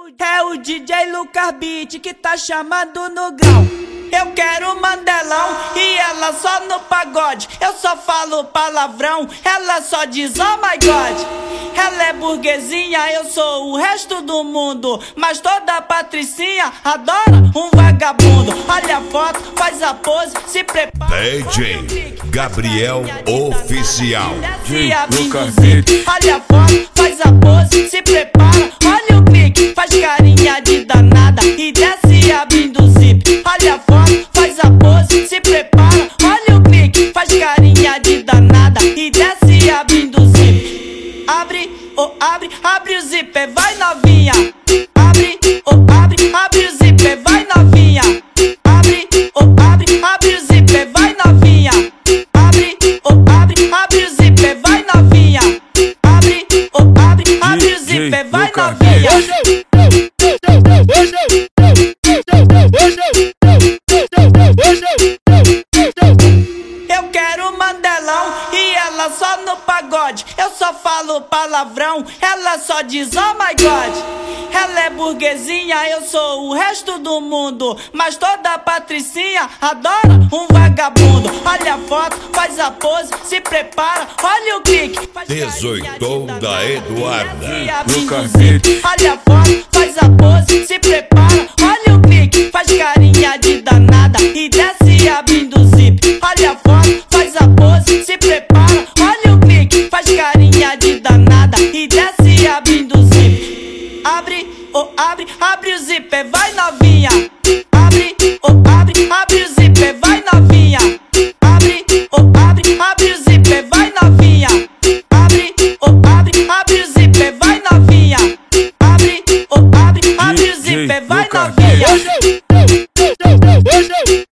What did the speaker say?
É o DJ Lucas Beat que tá chamando no grau. Eu quero Mandelão e ela só no pagode. Eu só falo palavrão, ela só diz oh my god. Ela é burguesinha, eu sou o resto do mundo, mas toda patricinha adora um vagabundo. Olha a foto, faz a pose, se prepara. DJ Gabriel Oficial. Lucas Beat. Olha a foto, faz a pose, se prepara. Olha o clique, faz carinha de danada e desce abrindo o zip. Olha a foto, faz a pose, se prepara. Olha o clique, faz carinha de danada e desce abrindo o zip. Abre, oh abre, abre o zíper, vai novinha. Abre, oh abre, abre o zíper, vai novinha. Abre, oh abre, abre o zíper, vai novinha. Abre, oh abre, abre o zíper, vai novinha. Abre, oh abre, abre o zíper, vai novinha. Eu quero Mandelão e ela só no pagode. Eu só falo palavrão, ela só diz oh my god. Ela é burguesinha, eu sou o resto do mundo, mas toda patricinha adora um vagabundo. Olha a foto, faz a pose, se prepara. Olha o clique, 18 da Eduarda. Lucas Beat. Olha a foto, faz a pose, se prepara. Olha o clique, faz carinha de danada e desce abrindo o zip. Olha a foto, faz a pose, se prepara. Olha o clique, faz carinha de danada e desce abrindo o zip. Abre, oh abre, abre o zíper, vai novinha. Abre, oh abre, abre o zíper, vai novinha. Abre, oh abre, abre o zíper, vai novinha. Abre, oh abre, abre o zíper, vai novinha. Abre, oh abre, abre o zíper, vai novinha.